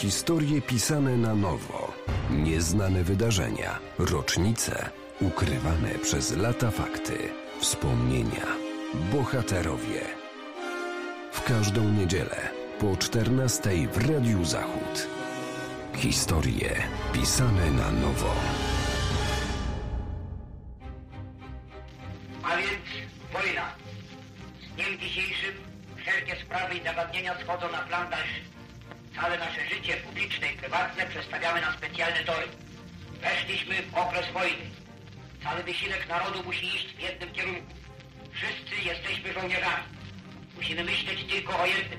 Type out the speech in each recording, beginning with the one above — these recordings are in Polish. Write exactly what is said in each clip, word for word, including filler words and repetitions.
Historie pisane na nowo. Nieznane wydarzenia, rocznice, ukrywane przez lata fakty, wspomnienia, bohaterowie. W każdą niedzielę po czternastej w Radiu Zachód. Historie pisane na nowo. A więc wojna. Z dniem dzisiejszym wszelkie sprawy i zagadnienia schodzą na plan dalszy. Całe nasze życie publiczne i prywatne przestawiamy na specjalne tory. Weszliśmy w okres wojny. Cały wysiłek narodu musi iść w jednym kierunku. Wszyscy jesteśmy żołnierzami. Musimy myśleć tylko o jednym.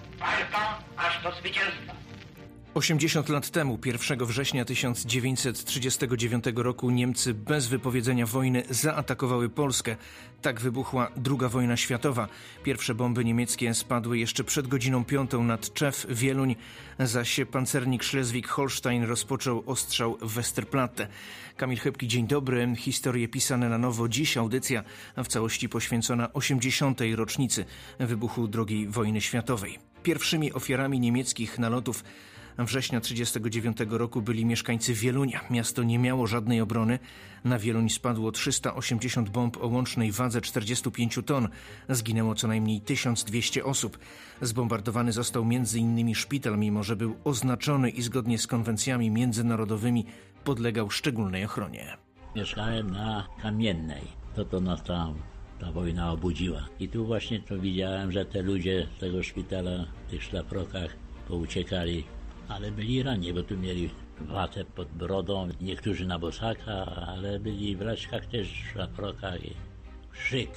Walka aż do zwycięstwa. osiemdziesiąt lat temu, pierwszego września tysiąc dziewięćset trzydziestego dziewiątego roku, Niemcy bez wypowiedzenia wojny zaatakowały Polskę. Tak wybuchła druga wojna światowa. Pierwsze bomby niemieckie spadły jeszcze przed godziną piątą nad Czew, Wieluń, zaś pancernik Schleswig-Holstein rozpoczął ostrzał w Westerplatte. Kamil Chybki, dzień dobry. Historie pisane na nowo. Dziś audycja w całości poświęcona osiemdziesiątej rocznicy wybuchu drugiej wojny światowej. Pierwszymi ofiarami niemieckich nalotów września trzydziestego dziewiątego roku byli mieszkańcy Wielunia. Miasto nie miało żadnej obrony. Na Wieluń spadło trzysta osiemdziesiąt bomb o łącznej wadze czterdziestu pięciu ton. Zginęło co najmniej tysiąc dwieście osób. Zbombardowany został między innymi szpital, mimo że był oznaczony i zgodnie z konwencjami międzynarodowymi podlegał szczególnej ochronie. Mieszkałem na Kamiennej. To to nas tam ta wojna obudziła. I tu właśnie to widziałem, że te ludzie z tego szpitala w tych szlafrokach pouciekali. Ale byli ranni, bo tu mieli watę pod brodą, niektórzy na bosaka, ale byli w raczkach też, w szlafrokach i szyk.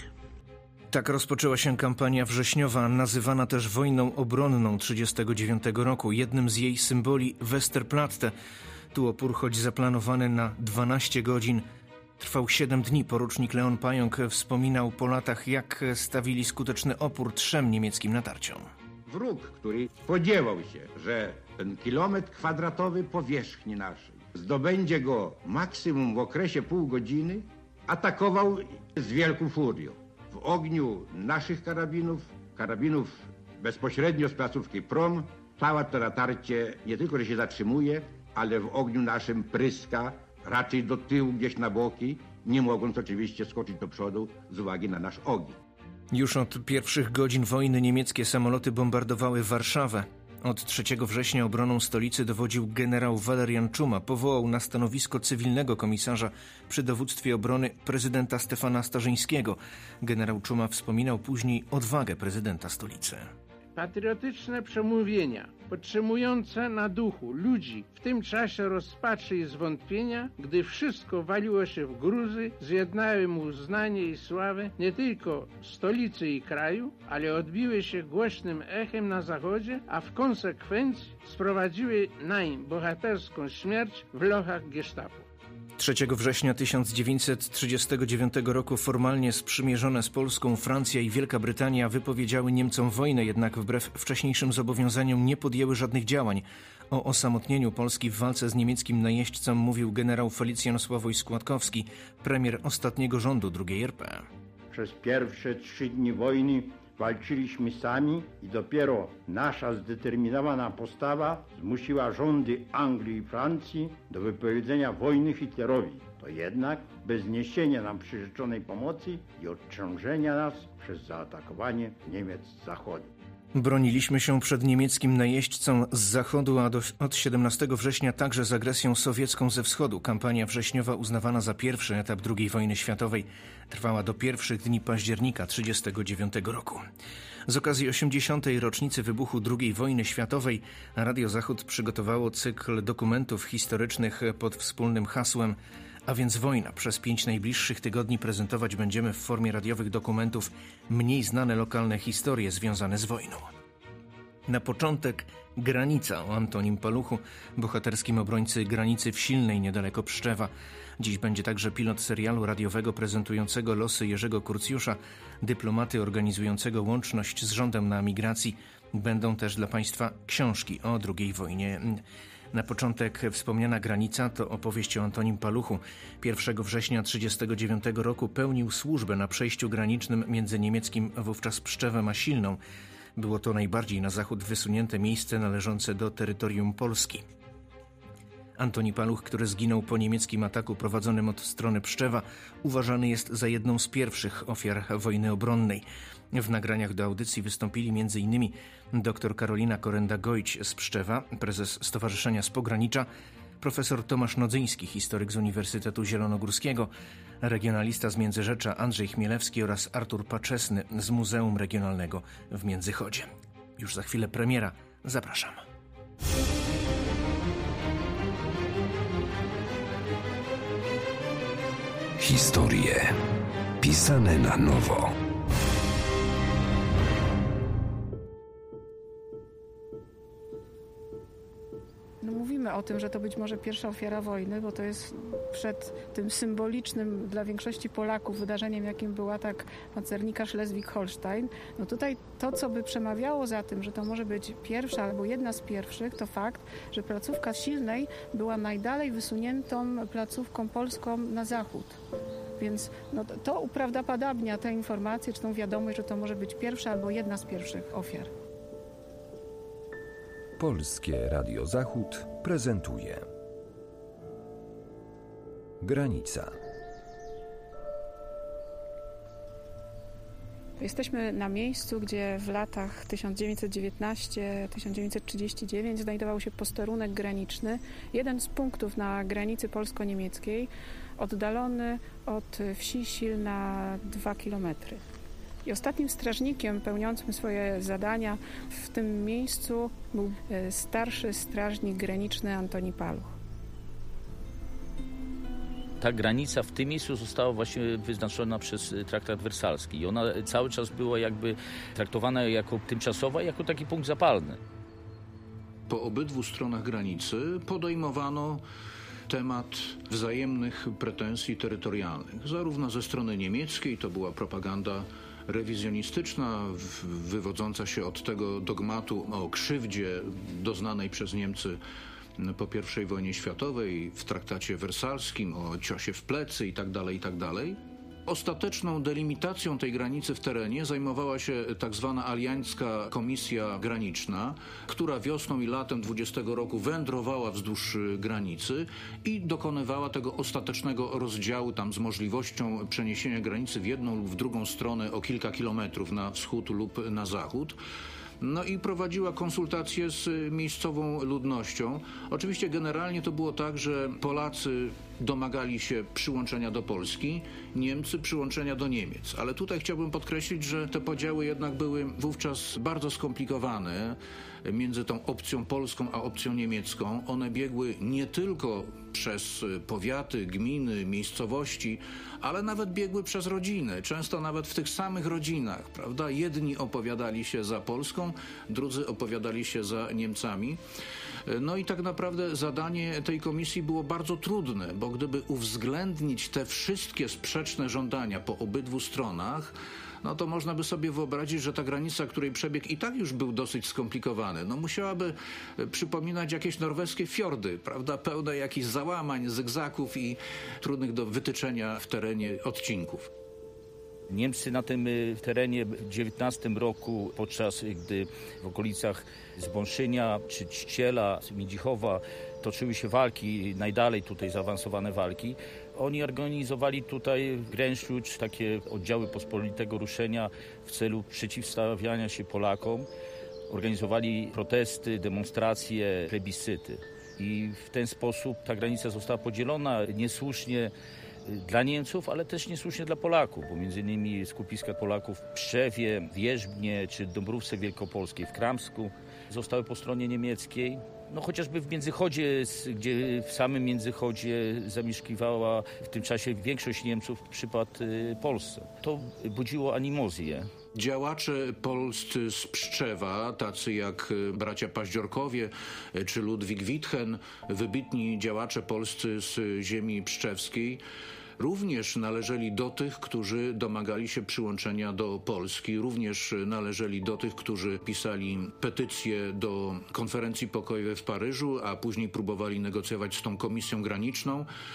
Tak rozpoczęła się kampania wrześniowa, nazywana też wojną obronną trzydziestego dziewiątego roku. Jednym z jej symboli Westerplatte. Tu opór, choć zaplanowany na dwanaście godzin, trwał siedem dni. Porucznik Leon Pająk wspominał po latach, jak stawili skuteczny opór trzem niemieckim natarciom. Wróg, który spodziewał się, że ten kilometr kwadratowy powierzchni naszej zdobędzie go maksimum w okresie pół godziny, atakował z wielką furią. W ogniu naszych karabinów, karabinów bezpośrednio z placówki Prom, całe to natarcie nie tylko, że się zatrzymuje, ale w ogniu naszym pryska raczej do tyłu, gdzieś na boki, nie mogąc oczywiście skoczyć do przodu z uwagi na nasz ogień. Już od pierwszych godzin wojny niemieckie samoloty bombardowały Warszawę. Od trzeciego września obroną stolicy dowodził generał Walerian Czuma. Powołał na stanowisko cywilnego komisarza przy dowództwie obrony prezydenta Stefana Starzyńskiego. Generał Czuma wspominał później odwagę prezydenta stolicy. Patriotyczne przemówienia, podtrzymujące na duchu ludzi w tym czasie rozpaczy i zwątpienia, gdy wszystko waliło się w gruzy, zjednały mu uznanie i sławę nie tylko stolicy i kraju, ale odbiły się głośnym echem na zachodzie, a w konsekwencji sprowadziły nań bohaterską śmierć w lochach gestapo. trzeciego września tysiąc dziewięćset trzydziestego dziewiątego roku formalnie sprzymierzone z Polską Francja i Wielka Brytania wypowiedziały Niemcom wojnę, jednak wbrew wcześniejszym zobowiązaniom nie podjęły żadnych działań. O osamotnieniu Polski w walce z niemieckim najeźdźcą mówił generał Felicjan Sławoj Składkowski, premier ostatniego rządu drugiej R P. Przez pierwsze trzy dni wojny walczyliśmy sami i dopiero nasza zdeterminowana postawa zmusiła rządy Anglii i Francji do wypowiedzenia wojny Hitlerowi. To jednak bez niesienia nam przyrzeczonej pomocy i odciążenia nas przez zaatakowanie Niemiec z zachodu. Broniliśmy się przed niemieckim najeźdźcą z zachodu, a do, od siedemnastego września także z agresją sowiecką ze wschodu. Kampania wrześniowa, uznawana za pierwszy etap drugiej wojny światowej, trwała do pierwszych dni października trzydziestego dziewiątego roku. Z okazji osiemdziesiątej rocznicy wybuchu drugiej wojny światowej Radio Zachód przygotowało cykl dokumentów historycznych pod wspólnym hasłem A więc wojna. Przez pięć najbliższych tygodni prezentować będziemy w formie radiowych dokumentów mniej znane lokalne historie związane z wojną. Na początek Granica o Antonim Paluchu, bohaterskim obrońcy granicy w Silnej niedaleko Pszczewa. Dziś będzie także pilot serialu radiowego prezentującego losy Jerzego Kurcjusza, dyplomaty organizującego łączność z rządem na emigracji. Będą też dla Państwa książki o drugiej wojnie. Na początek wspomniana Granica to opowieść o Antonim Paluchu. pierwszego września trzydziestego dziewiątego roku pełnił służbę na przejściu granicznym między niemieckim wówczas Pszczewem a Silną. Było to najbardziej na zachód wysunięte miejsce należące do terytorium Polski. Antoni Paluch, który zginął po niemieckim ataku prowadzonym od strony Pszczewa, uważany jest za jedną z pierwszych ofiar wojny obronnej. W nagraniach do audycji wystąpili m.in. dr Karolina Korenda-Gojć z Pszczewa, prezes Stowarzyszenia z Pogranicza, profesor Tomasz Nodzyński, historyk z Uniwersytetu Zielonogórskiego, regionalista z Międzyrzecza Andrzej Chmielewski oraz Artur Paczesny z Muzeum Regionalnego w Międzychodzie. Już za chwilę premiera. Zapraszam. Historie pisane na nowo. No mówimy o tym, że to być może pierwsza ofiara wojny, bo to jest przed tym symbolicznym dla większości Polaków wydarzeniem, jakim był atak pancernika Schleswig-Holstein. No tutaj to, co by przemawiało za tym, że to może być pierwsza albo jedna z pierwszych, to fakt, że placówka Silnej była najdalej wysuniętą placówką polską na zachód. Więc no, to uprawdopodobnia tę informację, czy tą wiadomość, że to może być pierwsza albo jedna z pierwszych ofiar. Polskie Radio Zachód prezentuje Granica. Jesteśmy na miejscu, gdzie w latach tysiąc dziewięćset dziewiętnaście do tysiąc dziewięćset trzydzieści dziewięć znajdował się posterunek graniczny, jeden z punktów na granicy polsko-niemieckiej, oddalony od wsi Silna dwa kilometry. I ostatnim strażnikiem pełniącym swoje zadania w tym miejscu był starszy strażnik graniczny Antoni Paluch. Ta granica w tym miejscu została właśnie wyznaczona przez traktat wersalski i ona cały czas była jakby traktowana jako tymczasowa, jako taki punkt zapalny. Po obydwu stronach granicy podejmowano temat wzajemnych pretensji terytorialnych. Zarówno ze strony niemieckiej, to była propaganda rewizjonistyczna, wywodząca się od tego dogmatu o krzywdzie doznanej przez Niemcy po pierwszej wojnie światowej, w traktacie wersalskim, o ciosie w plecy itd., itd. Ostateczną delimitacją tej granicy w terenie zajmowała się tak zwana aliancka komisja graniczna, która wiosną i latem dwudziestego roku wędrowała wzdłuż granicy i dokonywała tego ostatecznego rozdziału tam z możliwością przeniesienia granicy w jedną lub w drugą stronę o kilka kilometrów na wschód lub na zachód. No i prowadziła konsultacje z miejscową ludnością. Oczywiście generalnie to było tak, że Polacy domagali się przyłączenia do Polski, Niemcy przyłączenia do Niemiec. Ale tutaj chciałbym podkreślić, że te podziały jednak były wówczas bardzo skomplikowane między tą opcją polską a opcją niemiecką. One biegły nie tylko przez powiaty, gminy, miejscowości, ale nawet biegły przez rodziny. Często nawet w tych samych rodzinach, prawda? Jedni opowiadali się za Polską, drudzy opowiadali się za Niemcami. No i tak naprawdę zadanie tej komisji było bardzo trudne, bo gdyby uwzględnić te wszystkie sprzeczne żądania po obydwu stronach, no to można by sobie wyobrazić, że ta granica, której przebieg i tak już był dosyć skomplikowany, no musiałaby przypominać jakieś norweskie fiordy, prawda, pełne jakichś załamań, zygzaków i trudnych do wytyczenia w terenie odcinków. Niemcy na tym terenie w dziewiętnastym roku, podczas gdy w okolicach Zbąszynia czy Czciela, Międzichowa toczyły się walki, najdalej tutaj zaawansowane walki, oni organizowali tutaj w Grężcu takie oddziały pospolitego ruszenia w celu przeciwstawiania się Polakom. Organizowali protesty, demonstracje, plebiscyty. I w ten sposób ta granica została podzielona niesłusznie dla Niemców, ale też niesłusznie dla Polaków, bo między innymi skupiska Polaków w Pszczewie, Wierzbnie czy Dąbrówce Wielkopolskiej w Kramsku zostały po stronie niemieckiej. No chociażby w Międzychodzie, gdzie w samym Międzychodzie zamieszkiwała w tym czasie większość Niemców, przypadł Polsce. To budziło animozję. Działacze polscy z Pszczewa, tacy jak bracia Paździorkowie czy Ludwik Witchen, wybitni działacze polscy z ziemi pszczewskiej, również należeli do tych, którzy domagali się przyłączenia do Polski, również należeli do tych, którzy pisali petycje do konferencji pokojowej w Paryżu, a później próbowali negocjować z tą komisją graniczną.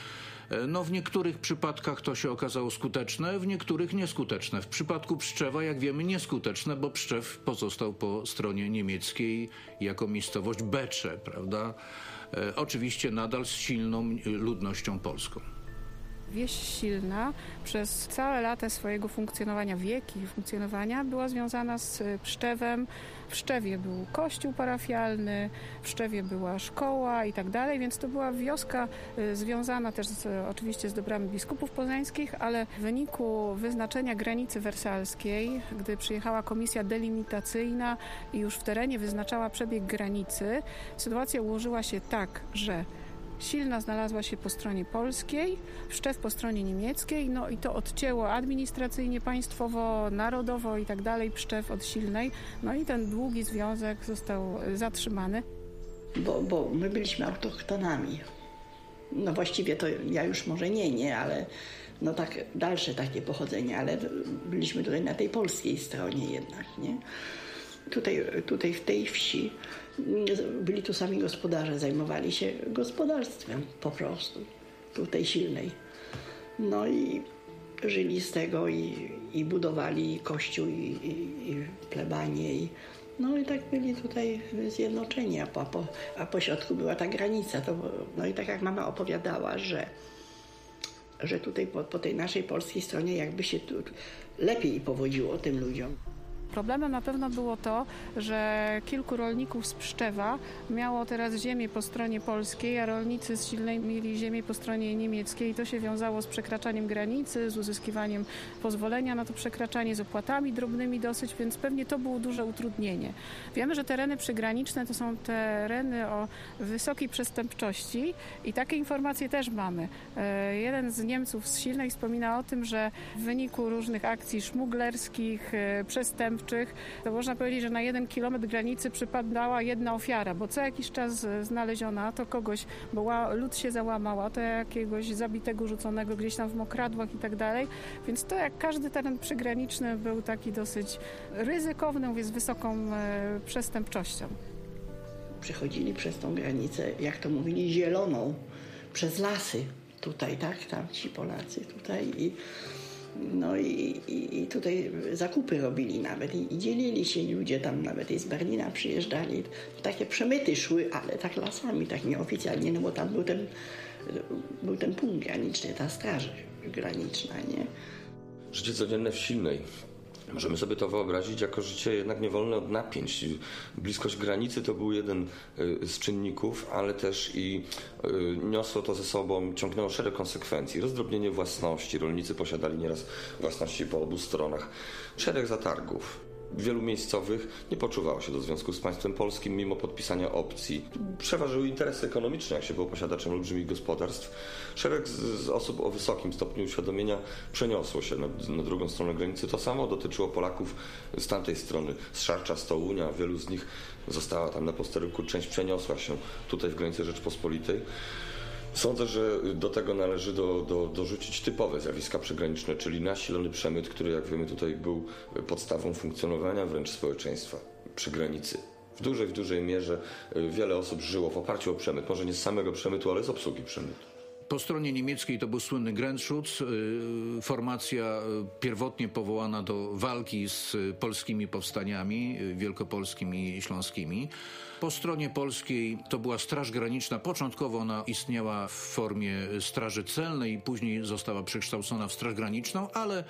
No w niektórych przypadkach to się okazało skuteczne, w niektórych nieskuteczne. W przypadku Pszczewa, jak wiemy, nieskuteczne, bo Pszczew pozostał po stronie niemieckiej jako miejscowość Becze, prawda? E, oczywiście nadal z silną ludnością polską. Wieś Silna przez całe lata swojego funkcjonowania, wieki funkcjonowania była związana z Pszczewem. W Pszczewie był kościół parafialny, w Pszczewie była szkoła i tak dalej, więc to była wioska związana też z, oczywiście z dobrami biskupów poznańskich, ale w wyniku wyznaczenia granicy wersalskiej, gdy przyjechała komisja delimitacyjna i już w terenie wyznaczała przebieg granicy, sytuacja ułożyła się tak, że Silna znalazła się po stronie polskiej, Pszczew po stronie niemieckiej, no i to odcięło administracyjnie, państwowo, narodowo i tak dalej Pszczew od Silnej, no i ten długi związek został zatrzymany. Bo, bo my byliśmy autochtonami. No właściwie to ja już może nie, nie, ale no tak dalsze takie pochodzenie, ale byliśmy tutaj na tej polskiej stronie jednak, nie? Tutaj, tutaj w tej wsi byli tu sami gospodarze, zajmowali się gospodarstwem po prostu, tutaj Silnej. No i żyli z tego i, i budowali kościół i, i, i plebanie. I, no i tak byli tutaj zjednoczeni, a po, po, a po środku była ta granica. To, no i tak jak mama opowiadała, że, że tutaj po, po tej naszej polskiej stronie jakby się tu lepiej powodziło tym ludziom. Problemem na pewno było to, że kilku rolników z Pszczewa miało teraz ziemię po stronie polskiej, a rolnicy z Silnej mieli ziemię po stronie niemieckiej. I to się wiązało z przekraczaniem granicy, z uzyskiwaniem pozwolenia na to przekraczanie, z opłatami drobnymi dosyć, więc pewnie to było duże utrudnienie. Wiemy, że tereny przygraniczne to są tereny o wysokiej przestępczości i takie informacje też mamy. Jeden z Niemców z Silnej wspomina o tym, że w wyniku różnych akcji szmuglerskich, przestępczych, to można powiedzieć, że na jeden kilometr granicy przypadała jedna ofiara, bo co jakiś czas znaleziona to kogoś, bo lud się załamała, to jakiegoś zabitego, rzuconego gdzieś tam w mokradłach i tak dalej. Więc to jak każdy teren przygraniczny był taki dosyć ryzykowny, mówię, z wysoką e, przestępczością. Przechodzili przez tą granicę, jak to mówili, zieloną, przez lasy tutaj, tak, tam ci Polacy tutaj i No i, i, i tutaj zakupy robili nawet i, i dzielili się ludzie tam nawet i z Berlina przyjeżdżali. Takie przemyty szły, ale tak lasami, tak nieoficjalnie, no bo tam był ten, był ten punkt graniczny, ta straż graniczna, nie? Życie codzienne w Silnej. Możemy sobie to wyobrazić jako życie jednak niewolne od napięć. Bliskość granicy to był jeden z czynników, ale też i niosło to ze sobą, ciągnęło szereg konsekwencji. Rozdrobnienie własności. Rolnicy posiadali nieraz własności po obu stronach. Szereg zatargów. Wielu miejscowych nie poczuwało się do związku z państwem polskim mimo podpisania opcji. Przeważyły interesy ekonomiczne, jak się było posiadaczem olbrzymich gospodarstw. Szereg z, z osób o wysokim stopniu uświadomienia przeniosło się na, na drugą stronę granicy. To samo dotyczyło Polaków z tamtej strony, z Szarcza, z Tołunia. Wielu z nich została tam na posterunku, część przeniosła się tutaj w granicy Rzeczpospolitej. Sądzę, że do tego należy do, do, dorzucić typowe zjawiska przygraniczne, czyli nasilony przemyt, który, jak wiemy, tutaj był podstawą funkcjonowania wręcz społeczeństwa przy granicy. W dużej, w dużej mierze wiele osób żyło w oparciu o przemyt, może nie z samego przemytu, ale z obsługi przemytu. Po stronie niemieckiej to był słynny Grenzschutz, formacja pierwotnie powołana do walki z polskimi powstaniami wielkopolskimi i śląskimi. Po stronie polskiej to była Straż Graniczna. Początkowo ona istniała w formie Straży Celnej, później została przekształcona w Straż Graniczną, ale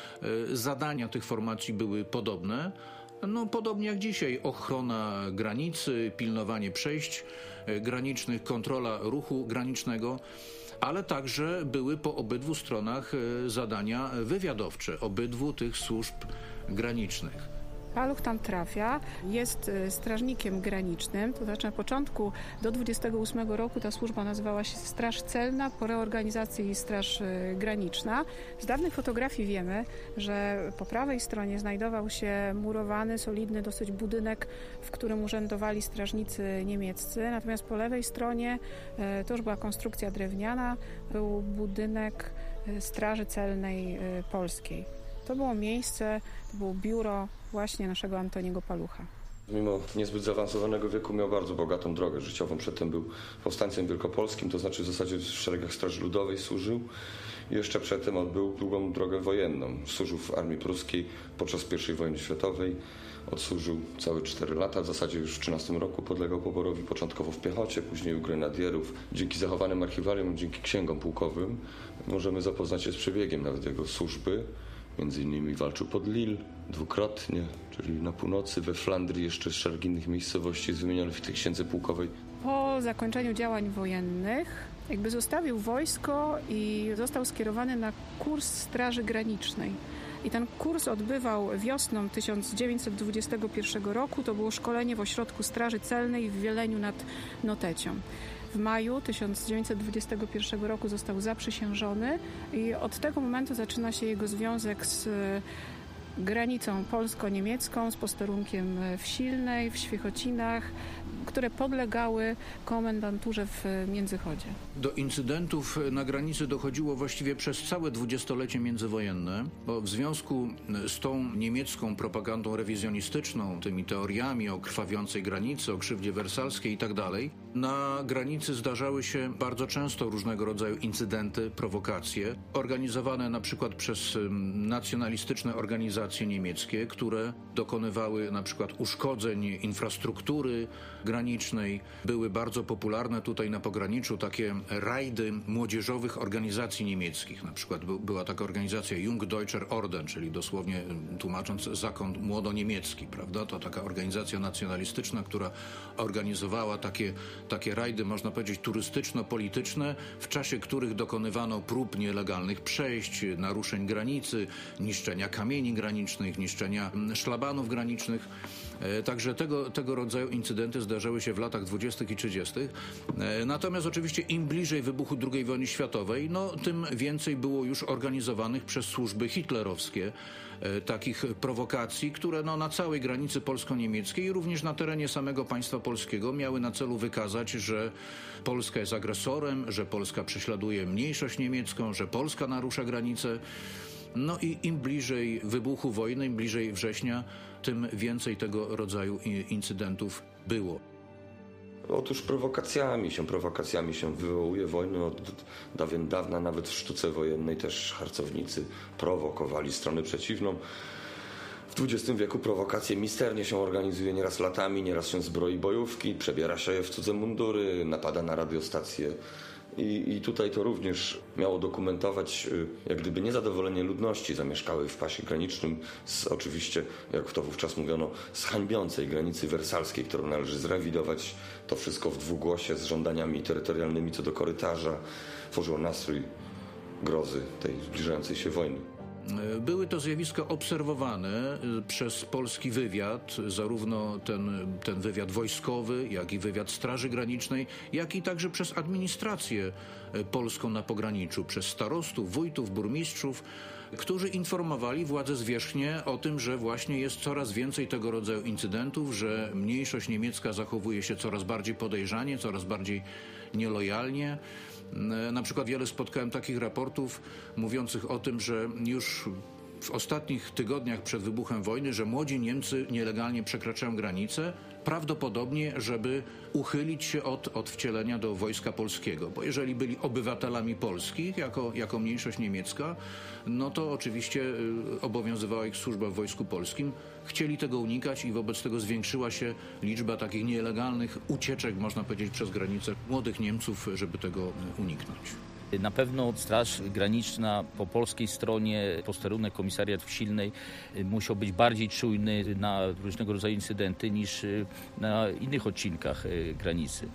zadania tych formacji były podobne. No, podobnie jak dzisiaj, ochrona granicy, pilnowanie przejść granicznych, kontrola ruchu granicznego, ale także były po obydwu stronach zadania wywiadowcze obydwu tych służb granicznych. Paluch tam trafia, jest strażnikiem granicznym, to znaczy na początku do dwudziestego ósmego roku ta służba nazywała się Straż Celna, po reorganizacji Straż Graniczna. Z dawnych fotografii wiemy, że po prawej stronie znajdował się murowany, solidny dosyć budynek, w którym urzędowali strażnicy niemieccy, natomiast po lewej stronie to już była konstrukcja drewniana, był budynek Straży Celnej Polskiej. To było miejsce, to było biuro właśnie naszego Antoniego Palucha. Mimo niezbyt zaawansowanego wieku miał bardzo bogatą drogę życiową. Przedtem był powstańcem wielkopolskim, to znaczy w zasadzie w szeregach Straży Ludowej służył. I jeszcze przedtem odbył długą drogę wojenną. Służył w armii pruskiej podczas pierwszej wojny światowej. Odsłużył całe cztery lata, w zasadzie już w trzynastym roku podlegał poborowi, początkowo w piechocie, później u grenadierów. Dzięki zachowanym archiwaliom, dzięki księgom pułkowym możemy zapoznać się z przebiegiem nawet jego służby. Między innymi walczył pod Lille dwukrotnie, czyli na północy, we Flandrii, jeszcze szereg innych miejscowości jest wymienionych w tej księdze pułkowej. Po zakończeniu działań wojennych jakby zostawił wojsko i został skierowany na kurs Straży Granicznej. I ten kurs odbywał wiosną tysiąc dziewięćset dwudziestego pierwszego roku. To było szkolenie w ośrodku Straży Celnej w Wieleniu nad Notecią. W maju tysiąc dziewięćset dwudziestego pierwszego roku został zaprzysiężony i od tego momentu zaczyna się jego związek z granicą polsko-niemiecką, z posterunkiem w Silnej, w Świechocinach, które podlegały komendanturze w Międzychodzie. Do incydentów na granicy dochodziło właściwie przez całe dwudziestolecie międzywojenne, bo w związku z tą niemiecką propagandą rewizjonistyczną, tymi teoriami o krwawiącej granicy, o krzywdzie wersalskiej i tak dalej, na granicy zdarzały się bardzo często różnego rodzaju incydenty, prowokacje, organizowane na przykład przez nacjonalistyczne organizacje niemieckie, które dokonywały na przykład uszkodzeń infrastruktury granicznej. Były bardzo popularne tutaj na pograniczu takie rajdy młodzieżowych organizacji niemieckich. Na przykład by, była taka organizacja Jungdeutscher Orden, czyli dosłownie tłumacząc zakon młodoniemiecki, prawda? To taka organizacja nacjonalistyczna, która organizowała takie, takie rajdy, można powiedzieć, turystyczno-polityczne, w czasie których dokonywano prób nielegalnych przejść, naruszeń granicy, niszczenia kamieni granicznych, niszczenia szlabanów granicznych. Także tego, tego rodzaju incydenty zdarzały się w latach dwudziestych i trzydziestych. Natomiast oczywiście im bliżej wybuchu drugiej wojny światowej, no, tym więcej było już organizowanych przez służby hitlerowskie takich prowokacji, które no, na całej granicy polsko-niemieckiej i również na terenie samego państwa polskiego miały na celu wykazać, że Polska jest agresorem, że Polska prześladuje mniejszość niemiecką, że Polska narusza granice. No i im bliżej wybuchu wojny, im bliżej września, tym więcej tego rodzaju incydentów było. Otóż prowokacjami się, prowokacjami się wywołuje wojny od dawien dawna, nawet w sztuce wojennej też harcownicy prowokowali stronę przeciwną. W dwudziestym wieku prowokacje misternie się organizuje, nieraz latami, nieraz się zbroi bojówki, przebiera się je w cudze mundury, napada na radiostacje. I, I tutaj to również miało dokumentować jak gdyby niezadowolenie ludności zamieszkałej w pasie granicznym z oczywiście, jak to wówczas mówiono, z hańbiącej granicy wersalskiej, którą należy zrewidować. To wszystko w dwugłosie z żądaniami terytorialnymi co do korytarza tworzyło nastrój grozy tej zbliżającej się wojny. Były to zjawiska obserwowane przez polski wywiad, zarówno ten, ten wywiad wojskowy, jak i wywiad Straży Granicznej, jak i także przez administrację polską na pograniczu, przez starostów, wójtów, burmistrzów, którzy informowali władze zwierzchnie o tym, że właśnie jest coraz więcej tego rodzaju incydentów, że mniejszość niemiecka zachowuje się coraz bardziej podejrzanie, coraz bardziej nielojalnie. Na przykład wiele spotkałem takich raportów mówiących o tym, że już w ostatnich tygodniach przed wybuchem wojny, że młodzi Niemcy nielegalnie przekraczają granicę, prawdopodobnie, żeby uchylić się od, od wcielenia do Wojska Polskiego. Bo jeżeli byli obywatelami polskich, jako, jako mniejszość niemiecka, no to oczywiście y, obowiązywała ich służba w Wojsku Polskim. Chcieli tego unikać i wobec tego zwiększyła się liczba takich nielegalnych ucieczek, można powiedzieć, przez granicę młodych Niemców, żeby tego uniknąć. Na pewno Straż Graniczna po polskiej stronie, posterunek komisariat w Silnej musiał być bardziej czujny na różnego rodzaju incydenty niż na innych odcinkach granicy.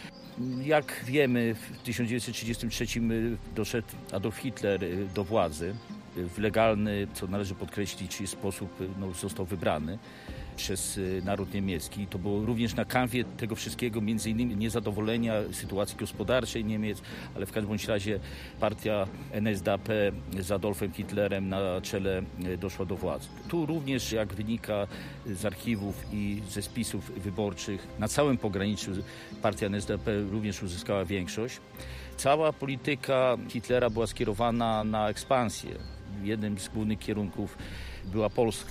Jak wiemy, w tysiąc dziewięćset trzydziestym trzecim doszedł Adolf Hitler do władzy. W legalny, co należy podkreślić, sposób no, został wybrany przez naród niemiecki. To było również na kanwie tego wszystkiego, między innymi niezadowolenia sytuacji gospodarczej Niemiec, ale w każdym bądź razie partia N S D A P z Adolfem Hitlerem na czele doszła do władzy. Tu również, jak wynika z archiwów i ze spisów wyborczych, na całym pograniczu partia N S D A P również uzyskała większość. Cała polityka Hitlera była skierowana na ekspansję. Jednym z głównych kierunków była Polska.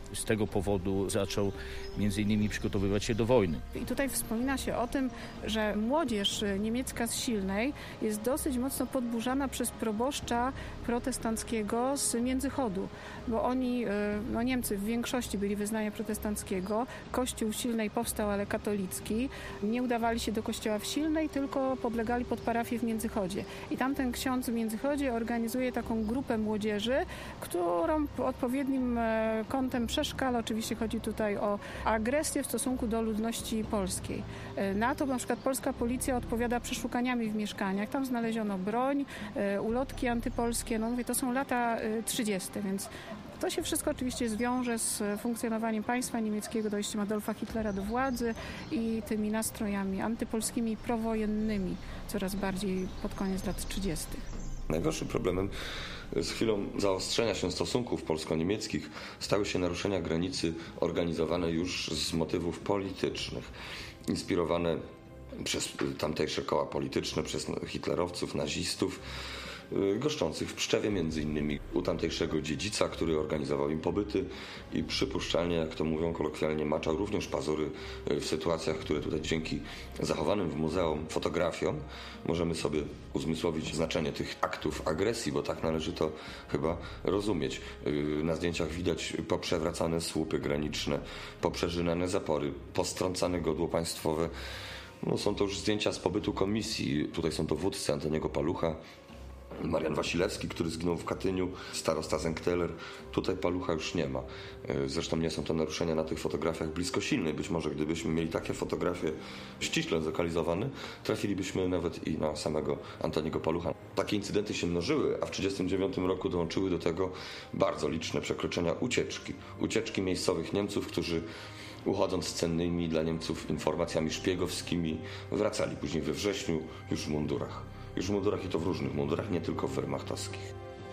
z tego powodu zaczął między innymi przygotowywać się do wojny. I tutaj wspomina się o tym, że młodzież niemiecka z Silnej jest dosyć mocno podburzana przez proboszcza protestanckiego z Międzychodu, bo oni, no Niemcy w większości byli wyznania protestanckiego, kościół Silnej powstał, ale katolicki, nie udawali się do kościoła w Silnej, tylko podlegali pod parafię w Międzychodzie. I tamten ksiądz w Międzychodzie organizuje taką grupę młodzieży, którą odpowiednim kątem przeszkala. Oczywiście chodzi tutaj o agresję w stosunku do ludności polskiej. Na to na przykład polska policja odpowiada przeszukaniami w mieszkaniach. Tam znaleziono broń, ulotki antypolskie. No mówię, to są lata trzydzieste, więc to się wszystko oczywiście zwiąże z funkcjonowaniem państwa niemieckiego, dojściem Adolfa Hitlera do władzy i tymi nastrojami antypolskimi, prowojennymi, coraz bardziej pod koniec lat trzydziestych. Najgorszym problemem z chwilą zaostrzenia się stosunków polsko-niemieckich stały się naruszenia granicy organizowane już z motywów politycznych, inspirowane przez tamtejsze koła polityczne, przez hitlerowców, nazistów, goszczących w Pszczewie między innymi u tamtejszego dziedzica, który organizował im pobyty i przypuszczalnie, jak to mówią kolokwialnie, maczał również pazury w sytuacjach, które tutaj dzięki zachowanym w muzeum fotografiom możemy sobie uzmysłowić znaczenie tych aktów agresji, bo tak należy to chyba rozumieć. Na zdjęciach widać poprzewracane słupy graniczne, poprzerzynane zapory, postrącane godło państwowe. No, są to już zdjęcia z pobytu komisji. Tutaj są dowódcy Antoniego Palucha, Marian Wasilewski, który zginął w Katyniu, starosta Zenkteler. Tutaj Palucha już nie ma. Zresztą nie są to naruszenia na tych fotografiach blisko Silnej. Być może gdybyśmy mieli takie fotografie ściśle zlokalizowane, trafilibyśmy nawet i na samego Antoniego Palucha. Takie incydenty się mnożyły, a w tysiąc dziewięćset trzydziestym dziewiątym roku dołączyły do tego bardzo liczne przekroczenia ucieczki. Ucieczki miejscowych Niemców, którzy uchodząc z cennymi dla Niemców informacjami szpiegowskimi, wracali później we wrześniu już w mundurach. Już w mundurach i to w różnych mundurach, nie tylko w wehrmachtowskich.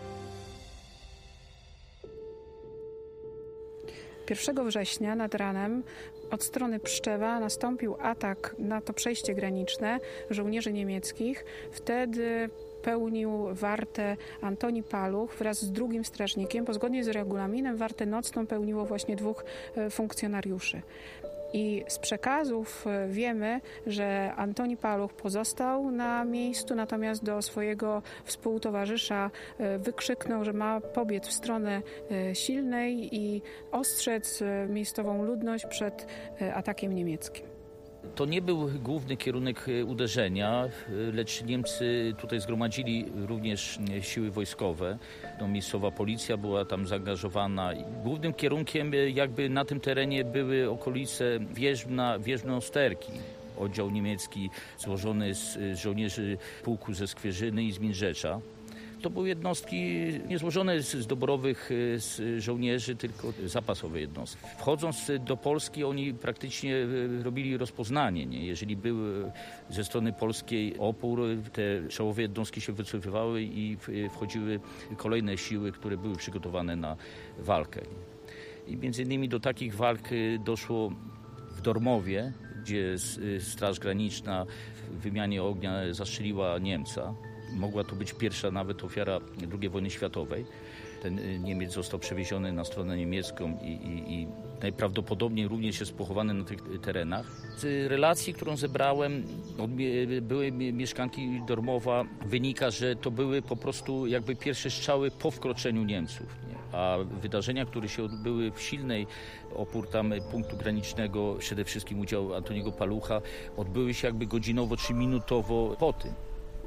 pierwszego września nad ranem od strony Pszczewa nastąpił atak na to przejście graniczne żołnierzy niemieckich. Wtedy pełnił wartę Antoni Paluch wraz z drugim strażnikiem, bo zgodnie z regulaminem wartę nocną pełniło właśnie dwóch funkcjonariuszy. I z przekazów wiemy, że Antoni Paluch pozostał na miejscu, natomiast do swojego współtowarzysza wykrzyknął, że ma pobiec w stronę Silnej i ostrzec miejscową ludność przed atakiem niemieckim. To nie był główny kierunek uderzenia, lecz Niemcy tutaj zgromadzili również siły wojskowe. No, miejscowa policja była tam zaangażowana. Głównym kierunkiem jakby na tym terenie były okolice Wierzbna, Wierzbno-Sterki. Oddział niemiecki złożony z żołnierzy pułku ze Skwierzyny i z Mindrzecza. To były jednostki niezłożone z doborowych z żołnierzy, tylko zapasowe jednostki. Wchodząc do Polski, oni praktycznie robili rozpoznanie. Nie? Jeżeli był ze strony polskiej opór, te czołowe jednostki się wycofywały i wchodziły kolejne siły, które były przygotowane na walkę. I między innymi do takich walk doszło w Dormowie, gdzie Straż Graniczna w wymianie ognia zastrzeliła Niemca. Mogła to być pierwsza nawet ofiara drugiej wojny światowej. Ten Niemiec został przewieziony na stronę niemiecką i, i, i najprawdopodobniej również jest pochowany na tych terenach. Z relacji, którą zebrałem od byłej mieszkanki Dormowa, wynika, że to były po prostu jakby pierwsze strzały po wkroczeniu Niemców. Nie? A wydarzenia, które się odbyły w Silnej, opór tam punktu granicznego, przede wszystkim udział Antoniego Palucha, odbyły się jakby godzinowo czy minutowo po tym.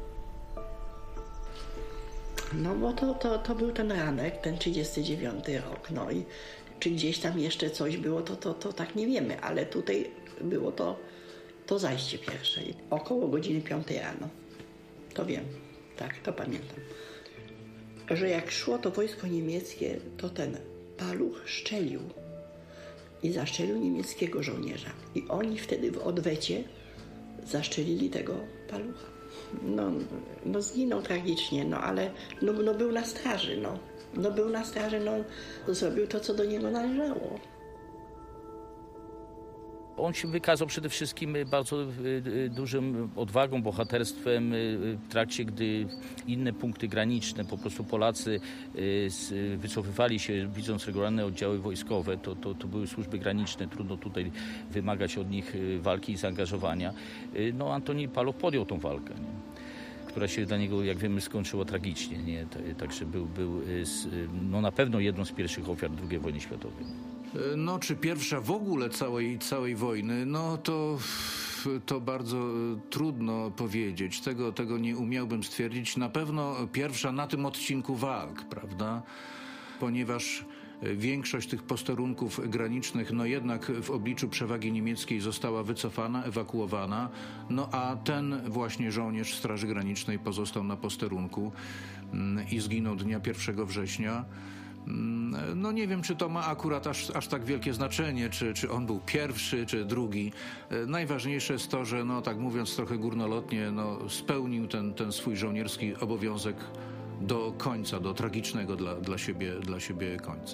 No bo to, to, to był ten ranek, ten trzydziesty dziewiąty rok, no i czy gdzieś tam jeszcze coś było, to, to, to tak nie wiemy, ale tutaj było to, to zajście pierwsze, około godziny piątej rano, to wiem, tak, to pamiętam, że jak szło to wojsko niemieckie, to ten Paluch szczelił i zaszczelił niemieckiego żołnierza i oni wtedy w odwecie zaszczelili tego Palucha. No, no zginął tragicznie, no ale no, no był na straży, no. No był na straży, no zrobił to, co do niego należało. On się wykazał przede wszystkim bardzo dużym odwagą, bohaterstwem w trakcie, gdy inne punkty graniczne, po prostu Polacy wycofywali się, widząc regularne oddziały wojskowe, to, to, to były służby graniczne, trudno tutaj wymagać od nich walki i zaangażowania. No Antoni Paluch podjął tą walkę, nie? Która się dla niego, jak wiemy, skończyła tragicznie. Nie? Także był, był no, na pewno jedną z pierwszych ofiar drugiej wojny światowej. No, czy pierwsza w ogóle całej, całej wojny, no to, to bardzo trudno powiedzieć. Tego, tego nie umiałbym stwierdzić. Na pewno pierwsza na tym odcinku walk, prawda? Ponieważ większość tych posterunków granicznych, no jednak w obliczu przewagi niemieckiej została wycofana, ewakuowana, no a ten właśnie żołnierz Straży Granicznej pozostał na posterunku i zginął dnia pierwszego września. No nie wiem, czy to ma akurat aż, aż tak wielkie znaczenie, czy, czy on był pierwszy, czy drugi. Najważniejsze jest to, że no tak mówiąc trochę górnolotnie, no spełnił ten, ten swój żołnierski obowiązek do końca, do tragicznego dla, dla, siebie, dla siebie końca.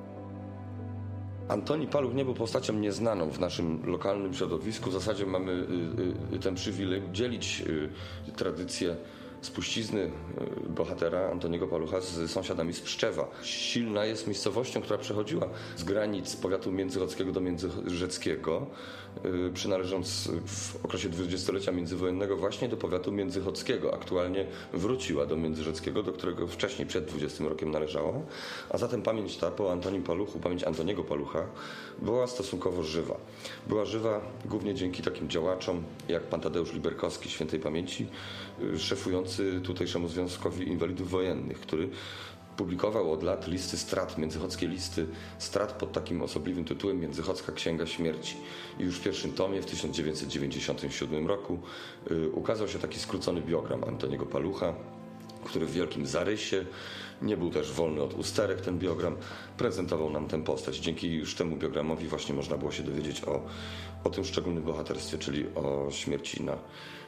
Antoni Paluch nie był postacią nieznaną w naszym lokalnym środowisku. W zasadzie mamy y, y, ten przywilej dzielić y, tradycję spuścizny bohatera Antoniego Palucha z sąsiadami z Pszczewa. Silna jest miejscowością, która przechodziła z granic powiatu międzychodzkiego do międzyrzeckiego, przynależąc w okresie dwudziestolecia międzywojennego właśnie do powiatu międzychodzkiego. Aktualnie wróciła do międzyrzeckiego, do którego wcześniej przed dwudziestym rokiem należała. A zatem pamięć ta po Antonim Paluchu, pamięć Antoniego Palucha była stosunkowo żywa. Była żywa głównie dzięki takim działaczom jak pan Tadeusz Liberkowski, świętej pamięci, szefujący tutejszemu Związkowi Inwalidów Wojennych, który publikował od lat listy strat, międzychodzkie listy strat pod takim osobliwym tytułem Międzychodzka Księga Śmierci. I już w pierwszym tomie w tysiąc dziewięćset dziewięćdziesiątym siódmym roku y, ukazał się taki skrócony biogram Antoniego Palucha, który w wielkim zarysie, nie był też wolny od usterek ten biogram, prezentował nam tę postać. Dzięki już temu biogramowi właśnie można było się dowiedzieć o, o tym szczególnym bohaterstwie, czyli o śmierci na,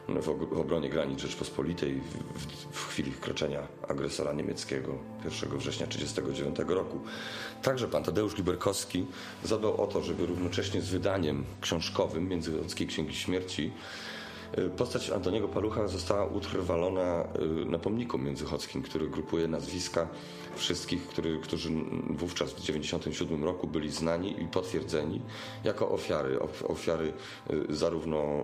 w obronie granic Rzeczpospolitej w, w, w chwili wkroczenia agresora niemieckiego pierwszego września tysiąc dziewięćset trzydziestego dziewiątego roku. Także pan Tadeusz Liberkowski zadbał o to, żeby równocześnie z wydaniem książkowym Międzychodzkiej Księgi Śmierci postać Antoniego Palucha została utrwalona na pomniku międzychodzkim, który grupuje nazwiska wszystkich, który, którzy wówczas w tysiąc dziewięćset dziewięćdziesiątym siódmym roku byli znani i potwierdzeni jako ofiary. Ofiary zarówno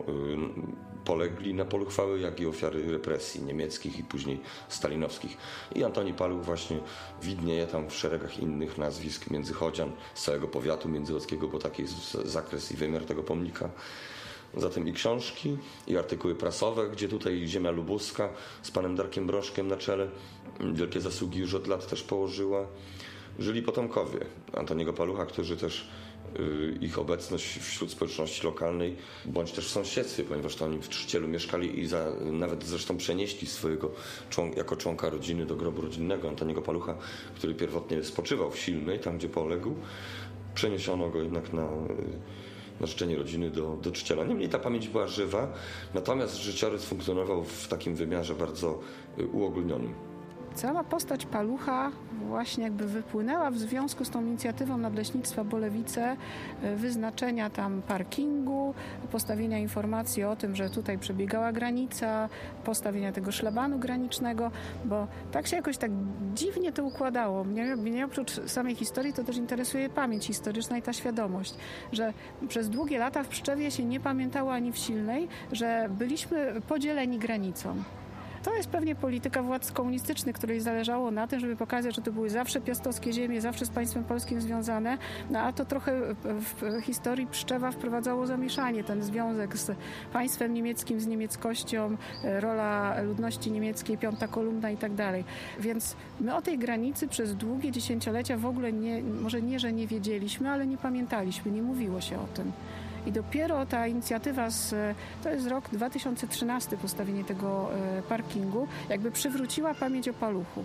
polegli na polu chwały, jak i ofiary represji niemieckich i później stalinowskich. I Antoni Paluch właśnie widnieje tam w szeregach innych nazwisk międzychodzian z całego powiatu międzychodzkiego, bo taki jest zakres i wymiar tego pomnika. Zatem i książki, i artykuły prasowe, gdzie tutaj ziemia lubuska z panem Darkiem Broszkiem na czele wielkie zasługi już od lat też położyła. Żyli potomkowie Antoniego Palucha, którzy też y, ich obecność wśród społeczności lokalnej, bądź też w sąsiedztwie, ponieważ to oni w Trzcielu mieszkali i za, nawet zresztą przenieśli swojego członka, jako członka rodziny do grobu rodzinnego Antoniego Palucha, który pierwotnie spoczywał w Silnej, tam gdzie poległ. Przeniesiono go jednak na... Y, na życzenie rodziny do, do Trzciela. Niemniej ta pamięć była żywa, natomiast życiorys funkcjonował w takim wymiarze bardzo uogólnionym. Cała postać Palucha właśnie jakby wypłynęła w związku z tą inicjatywą Nadleśnictwa Bolewice, wyznaczenia tam parkingu, postawienia informacji o tym, że tutaj przebiegała granica, postawienia tego szlabanu granicznego, bo tak się jakoś tak dziwnie to układało. Mnie, mnie oprócz samej historii to też interesuje pamięć historyczna i ta świadomość, że przez długie lata w Pszczewie się nie pamiętało ani w Silnej, że byliśmy podzieleni granicą. To jest pewnie polityka władz komunistycznych, której zależało na tym, żeby pokazać, że to były zawsze piastowskie ziemie, zawsze z państwem polskim związane, no a to trochę w historii Pszczewa wprowadzało zamieszanie, ten związek z państwem niemieckim, z niemieckością, rola ludności niemieckiej, piąta kolumna i tak dalej. Więc my o tej granicy przez długie dziesięciolecia w ogóle nie, może nie, że nie wiedzieliśmy, ale nie pamiętaliśmy, nie mówiło się o tym. I dopiero ta inicjatywa, z, to jest rok dwa tysiące trzynasty, postawienie tego parkingu, jakby przywróciła pamięć o Paluchu.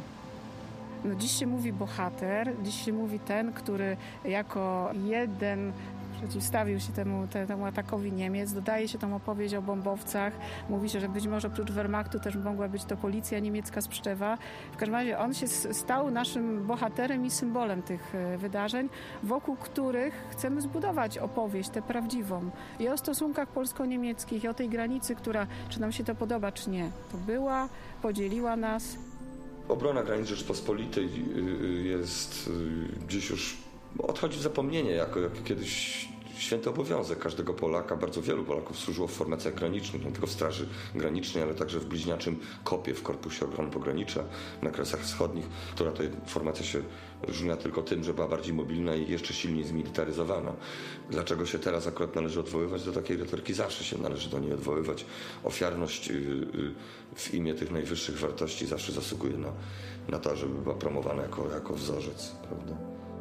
No dziś się mówi bohater, dziś się mówi ten, który jako jeden przeciwstawił się temu, te, temu atakowi Niemiec. Dodaje się tą opowieść o bombowcach. Mówi się, że być może oprócz Wehrmachtu też mogła być to policja niemiecka z Pszczewa. W każdym razie on się stał naszym bohaterem i symbolem tych wydarzeń, wokół których chcemy zbudować opowieść, tę prawdziwą. I o stosunkach polsko-niemieckich, i o tej granicy, która, czy nam się to podoba, czy nie, to była, podzieliła nas. Obrona granic Rzeczypospolitej jest dziś już, odchodzi w zapomnienie, jako, jako kiedyś święty obowiązek każdego Polaka. Bardzo wielu Polaków służyło w formacjach granicznych, nie tylko w Straży Granicznej, ale także w bliźniaczym kopie w Korpusie Ochrony Pogranicza na Kresach Wschodnich, która to formacja się różniła tylko tym, że była bardziej mobilna i jeszcze silniej zmilitaryzowana. Dlaczego się teraz akurat należy odwoływać do takiej retoryki? Zawsze się należy do niej odwoływać. Ofiarność w imię tych najwyższych wartości zawsze zasługuje na, na to, żeby była promowana jako, jako wzorzec, prawda?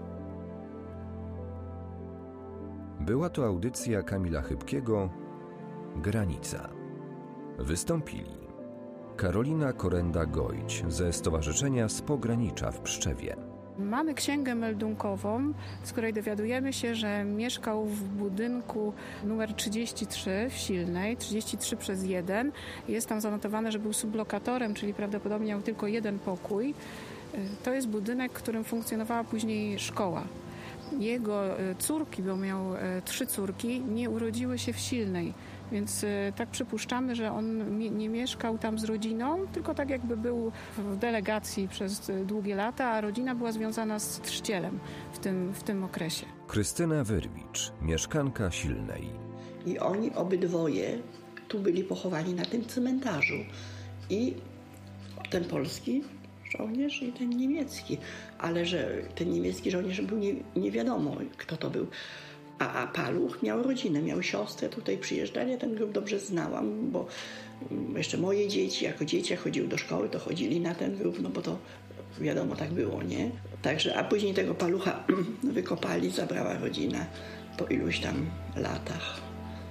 Była to audycja Kamila Chybkiego Granica. Wystąpili Karolina Korenda-Gojć ze Stowarzyszenia Z Pogranicza w Pszczewie. Mamy księgę meldunkową, z której dowiadujemy się, że mieszkał w budynku numer trzydzieści trzy w Silnej, trzydzieści trzy przez jeden. Jest tam zanotowane, że był sublokatorem, czyli prawdopodobnie miał tylko jeden pokój. To jest budynek, w którym funkcjonowała później szkoła. Jego córki, bo miał trzy córki, nie urodziły się w Silnej, więc tak przypuszczamy, że on nie mieszkał tam z rodziną, tylko tak jakby był w delegacji przez długie lata, a rodzina była związana z Trzcielem w tym, w tym okresie. Krystyna Wyrwicz, mieszkanka Silnej. I oni obydwoje tu byli pochowani na tym cmentarzu. I ten polski żołnierz i ten niemiecki. Ale że ten niemiecki żołnierz był nie, nie wiadomo, kto to był. A, a Paluch miał rodzinę, miał siostrę, tutaj przyjeżdżali, ja ten grób dobrze znałam, bo jeszcze moje dzieci, jako dzieci chodziły do szkoły, to chodzili na ten grób, no bo to wiadomo, tak było, nie? Także, a później tego Palucha wykopali, zabrała rodzina po iluś tam latach.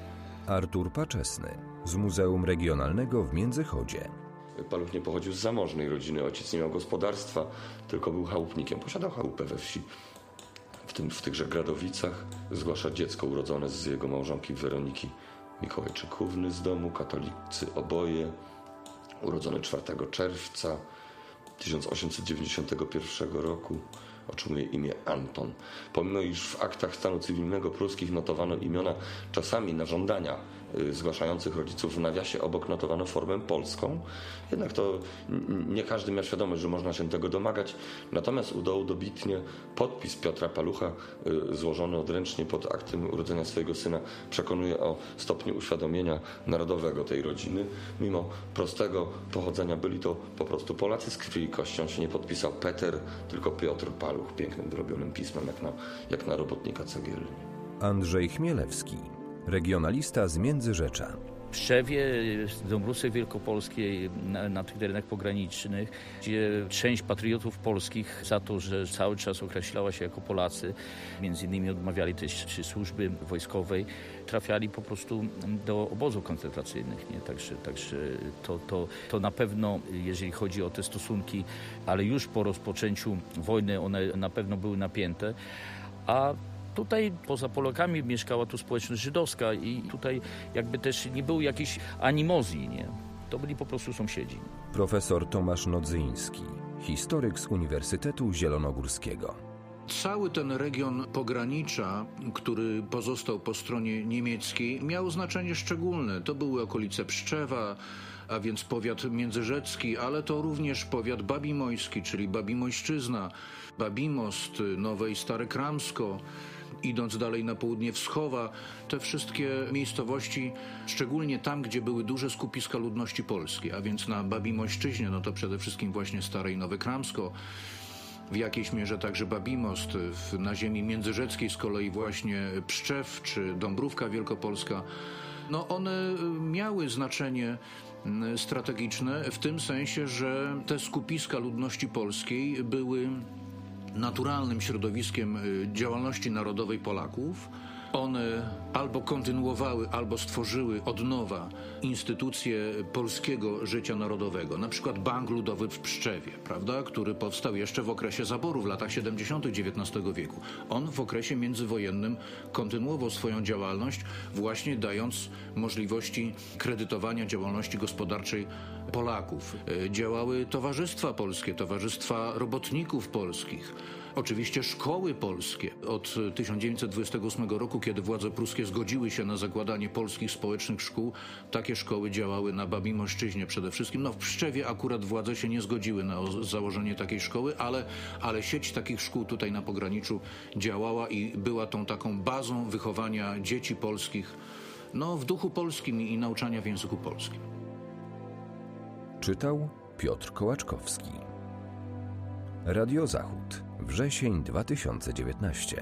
Artur Paczesny z Muzeum Regionalnego w Międzychodzie. Paluch nie pochodził z zamożnej rodziny, ojciec nie miał gospodarstwa, tylko był chałupnikiem. Posiadał chałupę we wsi. W, tym, w tychże Gradowicach zgłasza dziecko urodzone z jego małżonki Weroniki Mikołajczyk-Hówny z domu, katolicy oboje, urodzony czwartego czerwca tysiąc osiemset dziewięćdziesiątego pierwszego roku. Otrzymuje imię Anton. Pomimo iż w aktach stanu cywilnego pruskich notowano imiona czasami na żądania y, zgłaszających rodziców, w nawiasie obok notowano formę polską, jednak to nie każdy miał świadomość, że można się tego domagać. Natomiast udało dobitnie podpis Piotra Palucha y, złożony odręcznie pod aktem urodzenia swojego syna przekonuje o stopniu uświadomienia narodowego tej rodziny. Mimo prostego pochodzenia byli to po prostu Polacy z krwi i kością. Się nie podpisał Peter, tylko Piotr Paluch. Pięknym, drobionym pismem, jak na, jak na robotnika cegielni. Andrzej Chmielewski, regionalista z Międzyrzecza. W Pszczewie, w Dąbrówce Wielkopolskiej, na, na tych terenach pogranicznych, gdzie część patriotów polskich za to, że cały czas określała się jako Polacy, między innymi odmawiali też czy służby wojskowej, trafiali po prostu do obozów koncentracyjnych. Nie? Także, także to, to, to na pewno, jeżeli chodzi o te stosunki, ale już po rozpoczęciu wojny one na pewno były napięte, a tutaj poza Polakami mieszkała tu społeczność żydowska i tutaj jakby też nie było jakiejś animozji, nie? To byli po prostu sąsiedzi. Profesor Tomasz Nodzyński, historyk z Uniwersytetu Zielonogórskiego. Cały ten region pogranicza, który pozostał po stronie niemieckiej, miał znaczenie szczególne. To były okolice Pszczewa, a więc powiat międzyrzecki, ale to również powiat babimojski, czyli Babimojszczyzna, Babimost, Nowe i Stare Kramsko. Idąc dalej na południe Wschowa, te wszystkie miejscowości, szczególnie tam, gdzie były duże skupiska ludności polskiej, a więc na Babimojszczyźnie, no to przede wszystkim właśnie Stare i Nowe Kramsko, w jakiejś mierze także Babimost, na ziemi międzyrzeckiej z kolei właśnie Pszczew czy Dąbrówka Wielkopolska. No one miały znaczenie strategiczne w tym sensie, że te skupiska ludności polskiej były naturalnym środowiskiem działalności narodowej Polaków, One albo kontynuowały, albo stworzyły od nowa instytucje polskiego życia narodowego. Na przykład Bank Ludowy w Pszczewie, prawda, który powstał jeszcze w okresie zaboru w latach siedemdziesiątych dziewiętnastego wieku. On w okresie międzywojennym kontynuował swoją działalność, właśnie dając możliwości kredytowania działalności gospodarczej Polaków. Działały towarzystwa polskie, towarzystwa robotników polskich. Oczywiście szkoły polskie. Od tysiąc dziewięćset dwudziestego ósmego roku, kiedy władze pruskie zgodziły się na zakładanie polskich społecznych szkół, takie szkoły działały na Babimoszczyźnie przede wszystkim. No w Pszczewie akurat władze się nie zgodziły na założenie takiej szkoły, ale, ale sieć takich szkół tutaj na pograniczu działała i była tą taką bazą wychowania dzieci polskich, no w duchu polskim i nauczania w języku polskim. Czytał Piotr Kołaczkowski. Radio Zachód. Wrzesień dwa tysiące dziewiętnasty.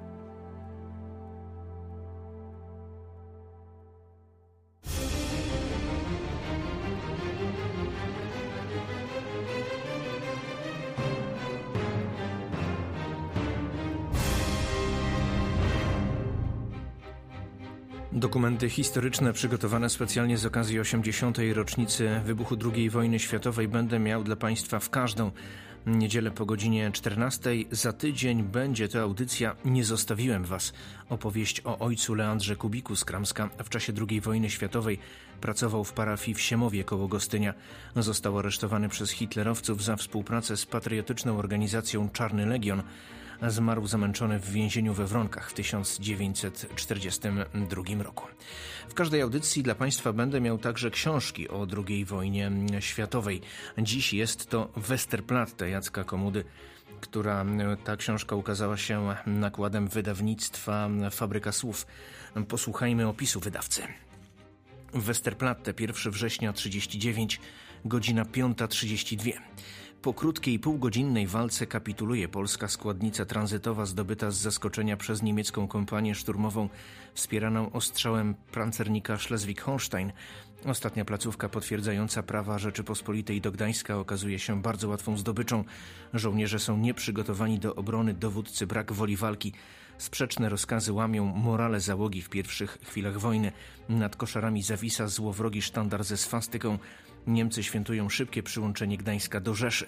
Dokumenty historyczne przygotowane specjalnie z okazji osiemdziesiątej rocznicy wybuchu drugiej wojny światowej będę miał dla Państwa w każdą niedzielę po godzinie czternastej. Za tydzień będzie to audycja Nie zostawiłem Was. Opowieść o ojcu Leandrze Kubiku z Kramska. W czasie drugiej wojny światowej pracował w parafii w Siemowie koło Gostynia. Został aresztowany przez hitlerowców za współpracę z patriotyczną organizacją Czarny Legion. Zmarł zamęczony w więzieniu we Wronkach w tysiąc dziewięćset czterdziestym drugim roku. W każdej audycji dla Państwa będę miał także książki o drugiej wojnie światowej. Dziś jest to Westerplatte Jacka Komudy, która ta książka ukazała się nakładem wydawnictwa Fabryka Słów. Posłuchajmy opisu wydawcy. Westerplatte, pierwszego września trzydziestego dziewiątego, godzina piąta trzydzieści dwa. Po krótkiej półgodzinnej walce kapituluje polska składnica tranzytowa zdobyta z zaskoczenia przez niemiecką kompanię szturmową wspieraną ostrzałem pancernika Schleswig-Holstein. Ostatnia placówka potwierdzająca prawa Rzeczypospolitej do Gdańska okazuje się bardzo łatwą zdobyczą. Żołnierze są nieprzygotowani do obrony, dowódcy brak woli walki. Sprzeczne rozkazy łamią morale załogi w pierwszych chwilach wojny. Nad koszarami zawisa złowrogi sztandar ze swastyką. Niemcy świętują szybkie przyłączenie Gdańska do Rzeszy.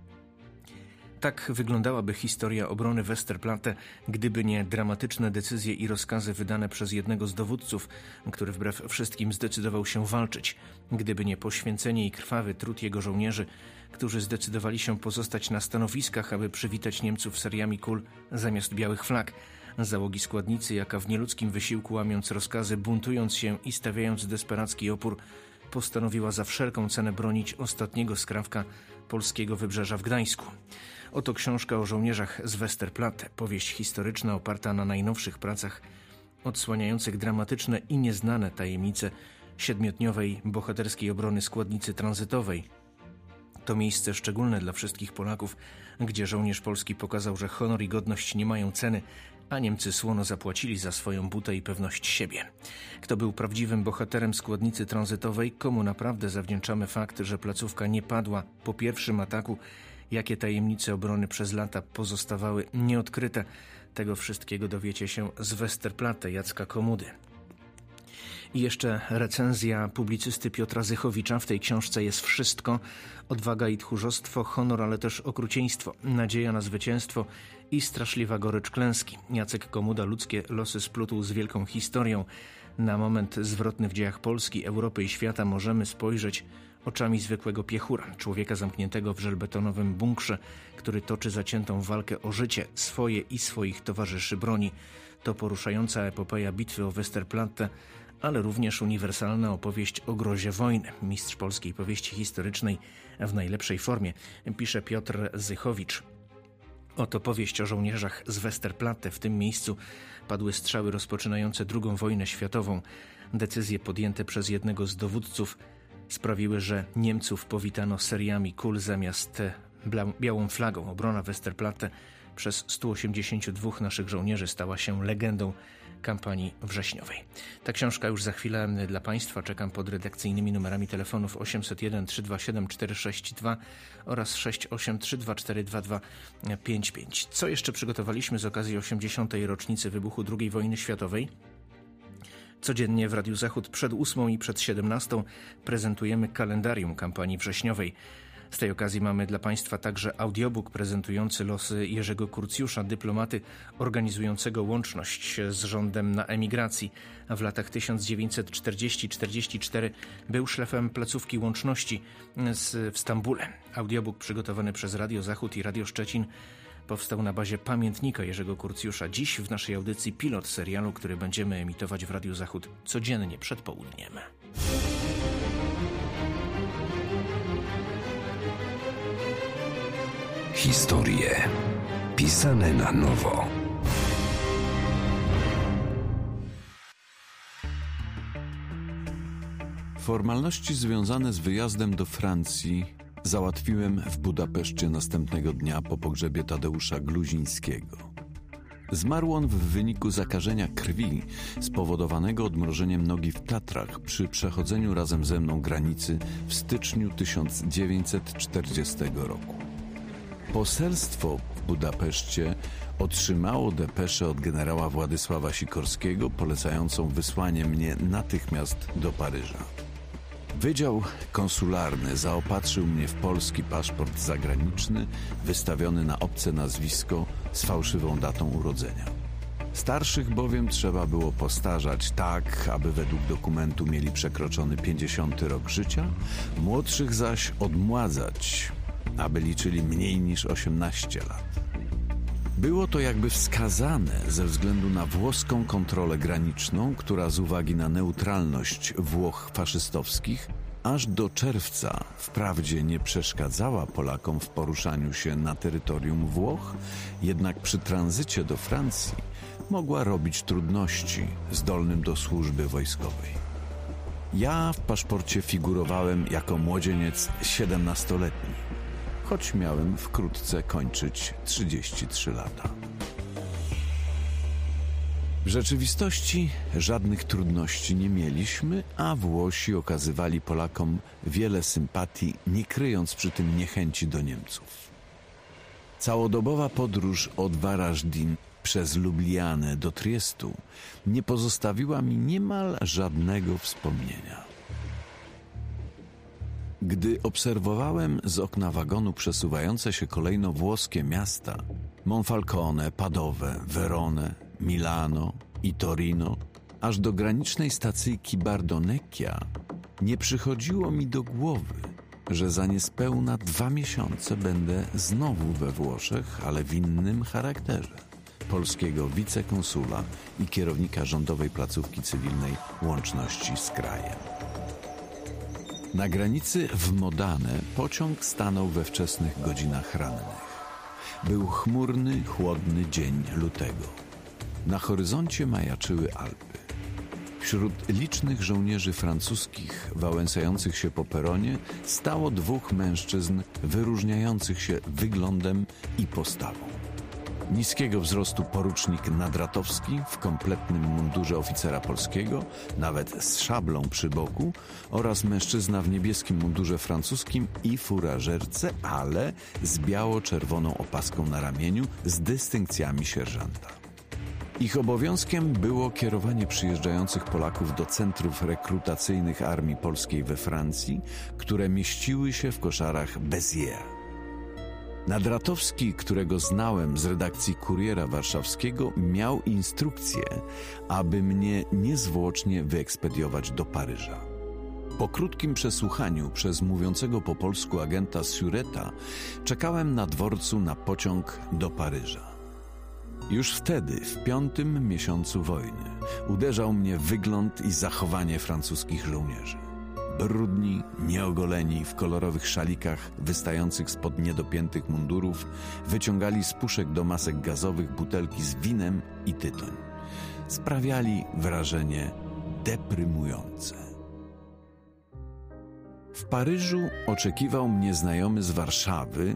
Tak wyglądałaby historia obrony Westerplatte, gdyby nie dramatyczne decyzje i rozkazy wydane przez jednego z dowódców, który wbrew wszystkim zdecydował się walczyć. Gdyby nie poświęcenie i krwawy trud jego żołnierzy, którzy zdecydowali się pozostać na stanowiskach, aby przywitać Niemców seriami kul zamiast białych flag. Załogi składnicy, jaka w nieludzkim wysiłku łamiąc rozkazy, buntując się i stawiając desperacki opór, postanowiła za wszelką cenę bronić ostatniego skrawka polskiego wybrzeża w Gdańsku. Oto książka o żołnierzach z Westerplatte, powieść historyczna oparta na najnowszych pracach, odsłaniających dramatyczne i nieznane tajemnice siedmiodniowej bohaterskiej obrony składnicy tranzytowej. To miejsce szczególne dla wszystkich Polaków, gdzie żołnierz polski pokazał, że honor i godność nie mają ceny, a Niemcy słono zapłacili za swoją butę i pewność siebie. Kto był prawdziwym bohaterem składnicy tranzytowej, komu naprawdę zawdzięczamy fakt, że placówka nie padła po pierwszym ataku, jakie tajemnice obrony przez lata pozostawały nieodkryte. Tego wszystkiego dowiecie się z Westerplatte Jacka Komudy. I jeszcze recenzja publicysty Piotra Zychowicza. W tej książce jest wszystko. Odwaga i tchórzostwo, honor, ale też okrucieństwo, nadzieja na zwycięstwo i straszliwa gorycz klęski. Jacek Komuda ludzkie losy splótł z wielką historią. Na moment zwrotny w dziejach Polski, Europy i świata możemy spojrzeć oczami zwykłego piechura, człowieka zamkniętego w żelbetonowym bunkrze, który toczy zaciętą walkę o życie, swoje i swoich towarzyszy broni. To poruszająca epopeja bitwy o Westerplatte, ale również uniwersalna opowieść o grozie wojny. Mistrz polskiej powieści historycznej w najlepszej formie, pisze Piotr Zychowicz. Oto powieść o żołnierzach z Westerplatte. W tym miejscu padły strzały rozpoczynające drugą wojnę światową. Decyzje podjęte przez jednego z dowódców sprawiły, że Niemców powitano seriami kul zamiast białą flagą. Obrona Westerplatte przez stu osiemdziesięciu dwóch naszych żołnierzy stała się legendą kampanii wrześniowej. Ta książka już za chwilę dla Państwa. Czekam pod redakcyjnymi numerami telefonów osiemset jeden trzysta dwadzieścia siedem cztery sześć dwa oraz sześć osiem trzy dwa cztery dwa dwa pięć pięć. Co jeszcze przygotowaliśmy z okazji osiemdziesiątej rocznicy wybuchu drugiej wojny światowej? Codziennie w Radiu Zachód przed ósmą i przed siedemnastą prezentujemy kalendarium kampanii wrześniowej. Z tej okazji mamy dla Państwa także audiobook prezentujący losy Jerzego Kurcjusza, dyplomaty organizującego łączność z rządem na emigracji, a w latach tysiąc dziewięćset czterdziestym do czterdziestego czwartego był szefem placówki łączności z, w Stambule. Audiobook przygotowany przez Radio Zachód i Radio Szczecin powstał na bazie pamiętnika Jerzego Kurcjusza. Dziś w naszej audycji pilot serialu, który będziemy emitować w Radiu Zachód codziennie przed południem. Historie pisane na nowo. Formalności związane z wyjazdem do Francji załatwiłem w Budapeszcie następnego dnia po pogrzebie Tadeusza Gluzińskiego. Zmarł on w wyniku zakażenia krwi spowodowanego odmrożeniem nogi w Tatrach przy przechodzeniu razem ze mną granicy w styczniu tysiąc dziewięćset czterdziestego roku. Poselstwo w Budapeszcie otrzymało depeszę od generała Władysława Sikorskiego polecającą wysłanie mnie natychmiast do Paryża. Wydział konsularny zaopatrzył mnie w polski paszport zagraniczny wystawiony na obce nazwisko z fałszywą datą urodzenia. Starszych bowiem trzeba było postarzać tak, aby według dokumentu mieli przekroczony pięćdziesiąty rok życia, młodszych zaś odmładzać, aby liczyli mniej niż osiemnaście lat. Było to jakby wskazane ze względu na włoską kontrolę graniczną, która z uwagi na neutralność Włoch faszystowskich aż do czerwca wprawdzie nie przeszkadzała Polakom w poruszaniu się na terytorium Włoch, jednak przy tranzycie do Francji mogła robić trudności zdolnym do służby wojskowej. Ja w paszporcie figurowałem jako młodzieniec siedemnastoletni, choć miałem wkrótce kończyć trzydzieści trzy lata. W rzeczywistości żadnych trudności nie mieliśmy, a Włosi okazywali Polakom wiele sympatii, nie kryjąc przy tym niechęci do Niemców. Całodobowa podróż od Varażdin przez Lublianę do Triestu nie pozostawiła mi niemal żadnego wspomnienia. Gdy obserwowałem z okna wagonu przesuwające się kolejno włoskie miasta, Monfalcone, Padowę, Veronę, Milano i Torino, aż do granicznej stacyjki Bardonecchia, nie przychodziło mi do głowy, że za niespełna dwa miesiące będę znowu we Włoszech, ale w innym charakterze polskiego wicekonsula i kierownika rządowej placówki cywilnej łączności z krajem. Na granicy w Modane pociąg stanął we wczesnych godzinach rannych. Był chmurny, chłodny dzień lutego. Na horyzoncie majaczyły Alpy. Wśród licznych żołnierzy francuskich wałęsających się po peronie stało dwóch mężczyzn wyróżniających się wyglądem i postawą. Niskiego wzrostu porucznik Nadratowski w kompletnym mundurze oficera polskiego, nawet z szablą przy boku, oraz mężczyzna w niebieskim mundurze francuskim i furażerce, ale z biało-czerwoną opaską na ramieniu z dystynkcjami sierżanta. Ich obowiązkiem było kierowanie przyjeżdżających Polaków do centrów rekrutacyjnych Armii Polskiej we Francji, które mieściły się w koszarach Béziers. Nadratowski, którego znałem z redakcji Kuriera Warszawskiego, miał instrukcję, aby mnie niezwłocznie wyekspediować do Paryża. Po krótkim przesłuchaniu przez mówiącego po polsku agenta Sureta czekałem na dworcu na pociąg do Paryża. Już wtedy, w piątym miesiącu wojny, uderzał mnie wygląd i zachowanie francuskich żołnierzy. Brudni, nieogoleni, w kolorowych szalikach wystających spod niedopiętych mundurów, wyciągali z puszek do masek gazowych butelki z winem i tytoń. Sprawiali wrażenie deprymujące. W Paryżu oczekiwał mnie znajomy z Warszawy,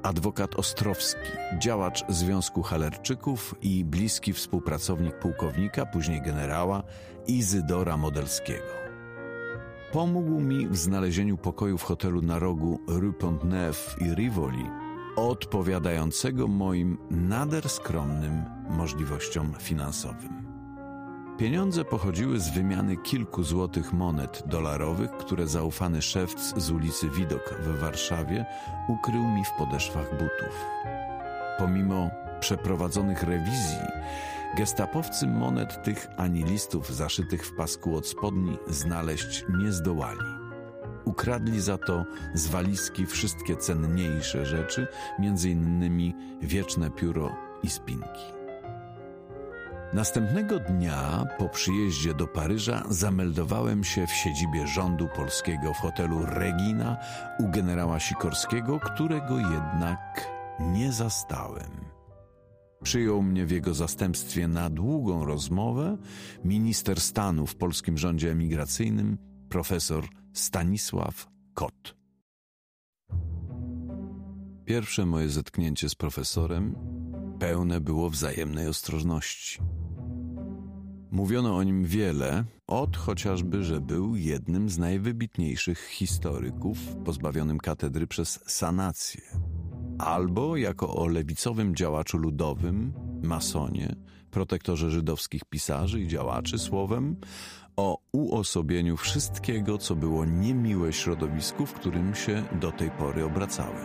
adwokat Ostrowski, działacz Związku Halerczyków i bliski współpracownik pułkownika, później generała Izydora Modelskiego. Pomógł mi w znalezieniu pokoju w hotelu na rogu Rue Pont-Neuf i Rivoli, odpowiadającego moim nader skromnym możliwościom finansowym. Pieniądze pochodziły z wymiany kilku złotych monet dolarowych, które zaufany szewc z ulicy Widok w Warszawie ukrył mi w podeszwach butów. Pomimo przeprowadzonych rewizji, gestapowcy monet tych ani listów zaszytych w pasku od spodni znaleźć nie zdołali. Ukradli za to z walizki wszystkie cenniejsze rzeczy, między innymi wieczne pióro i spinki. Następnego dnia po przyjeździe do Paryża zameldowałem się w siedzibie rządu polskiego w hotelu Regina u generała Sikorskiego, którego jednak nie zastałem. Przyjął mnie w jego zastępstwie na długą rozmowę minister stanu w polskim rządzie emigracyjnym, profesor Stanisław Kot. Pierwsze moje zetknięcie z profesorem pełne było wzajemnej ostrożności. Mówiono o nim wiele, od chociażby, że był jednym z najwybitniejszych historyków pozbawionym katedry przez sanację, albo jako o lewicowym działaczu ludowym, masonie, protektorze żydowskich pisarzy i działaczy, słowem o uosobieniu wszystkiego, co było niemiłe środowisku, w którym się do tej pory obracałem.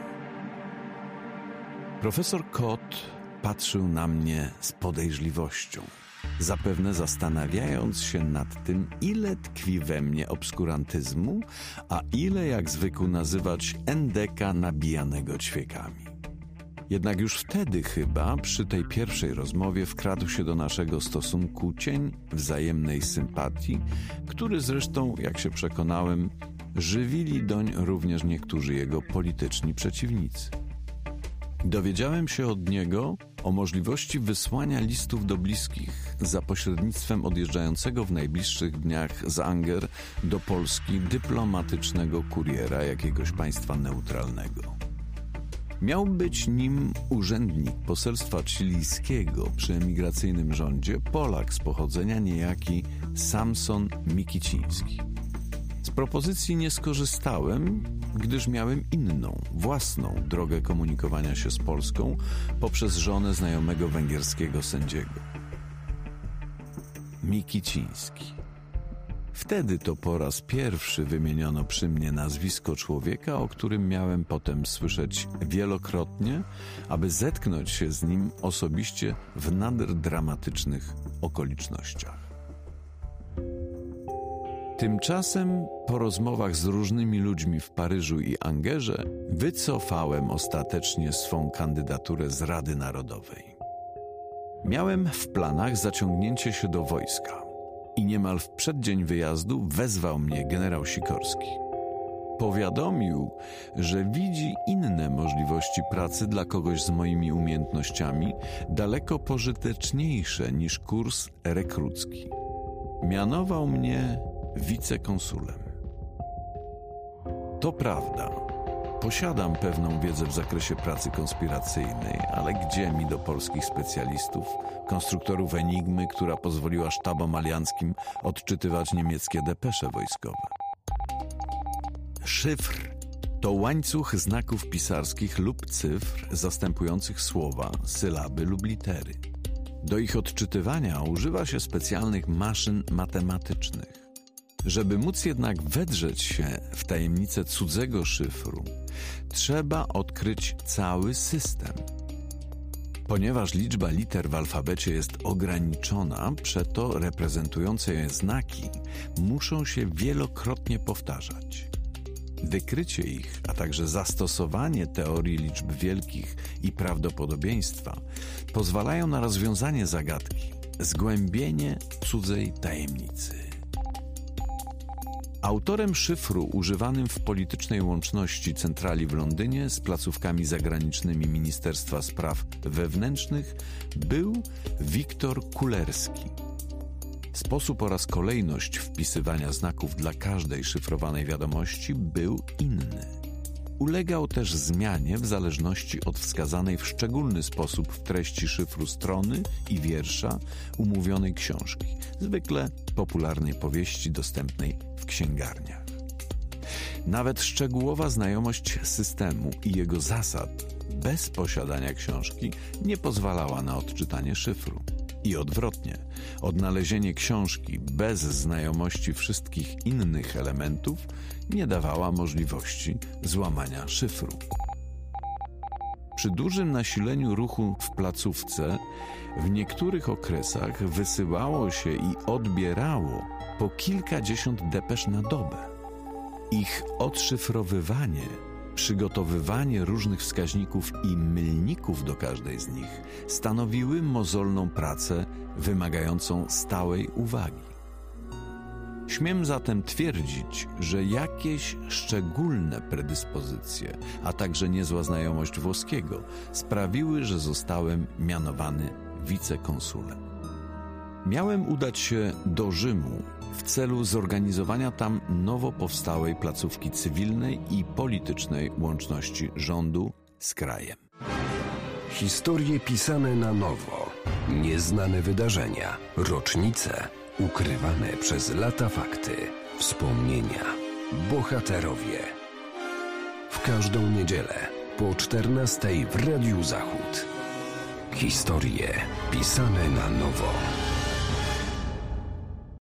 Profesor Kot patrzył na mnie z podejrzliwością, zapewne zastanawiając się nad tym, ile tkwi we mnie obskurantyzmu, a ile, jak zwykł nazywać, endeka nabijanego ćwiekami. Jednak już wtedy chyba, przy tej pierwszej rozmowie, wkradł się do naszego stosunku cień wzajemnej sympatii, który zresztą, jak się przekonałem, żywili doń również niektórzy jego polityczni przeciwnicy. Dowiedziałem się od niego o możliwości wysłania listów do bliskich za pośrednictwem odjeżdżającego w najbliższych dniach z Anger do Polski dyplomatycznego kuriera jakiegoś państwa neutralnego. Miał być nim urzędnik poselstwa chilijskiego przy emigracyjnym rządzie, Polak z pochodzenia, niejaki Samson Mikiciński. Z propozycji nie skorzystałem, gdyż miałem inną, własną drogę komunikowania się z Polską poprzez żonę znajomego węgierskiego sędziego. Mikiciński. Wtedy to po raz pierwszy wymieniono przy mnie nazwisko człowieka, o którym miałem potem słyszeć wielokrotnie, aby zetknąć się z nim osobiście w nader dramatycznych okolicznościach. Tymczasem po rozmowach z różnymi ludźmi w Paryżu i Angerze wycofałem ostatecznie swą kandydaturę z Rady Narodowej. Miałem w planach zaciągnięcie się do wojska i niemal w przeddzień wyjazdu wezwał mnie generał Sikorski. Powiadomił, że widzi inne możliwości pracy dla kogoś z moimi umiejętnościami, daleko pożyteczniejsze niż kurs rekrucki. Mianował mnie wicekonsulem. To prawda, posiadam pewną wiedzę w zakresie pracy konspiracyjnej, ale gdzie mi do polskich specjalistów, konstruktorów Enigmy, która pozwoliła sztabom alianckim odczytywać niemieckie depesze wojskowe. Szyfr to łańcuch znaków pisarskich lub cyfr zastępujących słowa, sylaby lub litery. Do ich odczytywania używa się specjalnych maszyn matematycznych. Żeby móc jednak wedrzeć się w tajemnicę cudzego szyfru, trzeba odkryć cały system. Ponieważ liczba liter w alfabecie jest ograniczona, przeto reprezentujące je znaki muszą się wielokrotnie powtarzać. Wykrycie ich, a także zastosowanie teorii liczb wielkich i prawdopodobieństwa pozwalają na rozwiązanie zagadki, zgłębienie cudzej tajemnicy. Autorem szyfru używanym w politycznej łączności centrali w Londynie z placówkami zagranicznymi Ministerstwa Spraw Wewnętrznych był Wiktor Kulerski. Sposób oraz kolejność wpisywania znaków dla każdej szyfrowanej wiadomości był inny. ulegał też zmianie w zależności od wskazanej w szczególny sposób w treści szyfru strony i wiersza umówionej książki, zwykle popularnej powieści dostępnej w księgarniach. Nawet szczegółowa znajomość systemu i jego zasad bez posiadania książki nie pozwalała na odczytanie szyfru. I odwrotnie, odnalezienie książki bez znajomości wszystkich innych elementów nie dawała możliwości złamania szyfru. Przy dużym nasileniu ruchu w placówce w niektórych okresach wysyłało się i odbierało po kilkadziesiąt depesz na dobę. Ich odszyfrowywanie, przygotowywanie różnych wskaźników i mylników do każdej z nich stanowiły mozolną pracę wymagającą stałej uwagi. Śmiem zatem twierdzić, że jakieś szczególne predyspozycje, a także niezła znajomość włoskiego sprawiły, że zostałem mianowany wicekonsulem. Miałem udać się do Rzymu w celu zorganizowania tam nowo powstałej placówki cywilnej i politycznej łączności rządu z krajem. Historie pisane na nowo, nieznane wydarzenia, rocznice, ukrywane przez lata fakty, wspomnienia, bohaterowie. W każdą niedzielę po czternastej w Radiu Zachód. Historie pisane na nowo.